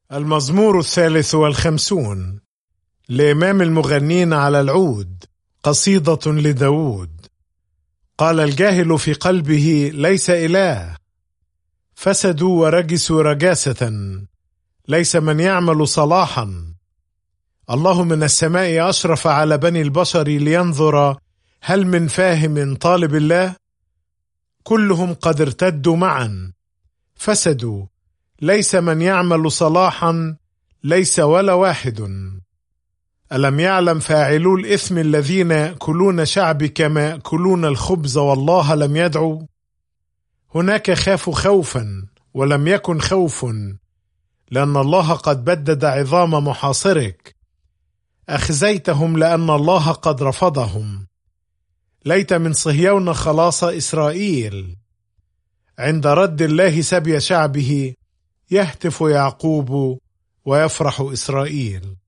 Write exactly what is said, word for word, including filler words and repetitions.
المزمور الثالث والخمسون لإمام المغنين على العود، قصيدة لداود. قال الجاهل في قلبه ليس إله، فسدوا ورجسوا رجاسة، ليس من يعمل صلاحا. الله من السماء أشرف على بني البشر لينظر هل من فاهم طالب الله. كلهم قد ارتدوا معا، فسدوا، ليس من يعمل صلاحا، ليس ولا واحد. ألم يعلم فاعلو الإثم الذين يأكلون شعبك ما يأكلون الخبز والله لم يدعوا؟ هناك خافوا خوفا ولم يكن خوف، لأن الله قد بدد عظام محاصرك. أخزيتهم لأن الله قد رفضهم. ليت من صهيون خلاص إسرائيل، عند رد الله سبي شعبه يهتف يعقوب ويفرح إسرائيل.